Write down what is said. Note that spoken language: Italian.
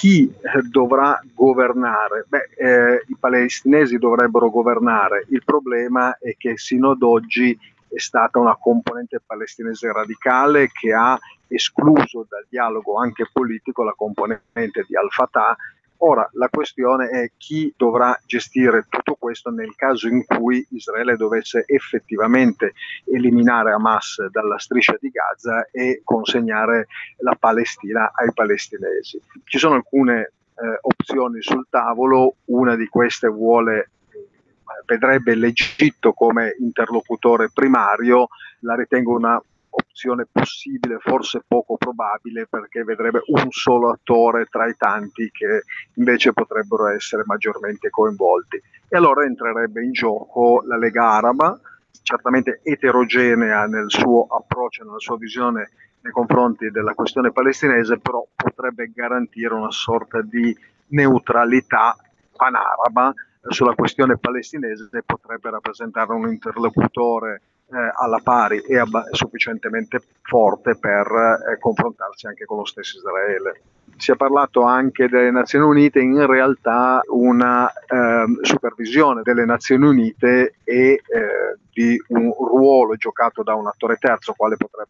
chi dovrà governare? I palestinesi dovrebbero governare. Il problema è che sino ad oggi è stata una componente palestinese radicale che ha escluso dal dialogo anche politico la componente di Al-Fatah. Ora la questione è chi dovrà gestire tutto questo nel caso in cui Israele dovesse effettivamente eliminare Hamas dalla striscia di Gaza e consegnare la Palestina ai palestinesi. Ci sono alcune opzioni sul tavolo, una di queste vedrebbe l'Egitto come interlocutore primario, la ritengo una opzione possibile, forse poco probabile, perché vedrebbe un solo attore tra i tanti che invece potrebbero essere maggiormente coinvolti. E allora entrerebbe in gioco la Lega Araba, certamente eterogenea nel suo approccio, nella sua visione nei confronti della questione palestinese, però potrebbe garantire una sorta di neutralità panaraba sulla questione palestinese e potrebbe rappresentare un interlocutore alla pari e sufficientemente forte per confrontarsi anche con lo stesso Israele. Si è parlato anche delle Nazioni Unite, in realtà una supervisione delle Nazioni Unite e di un ruolo giocato da un attore terzo, quale potrebbe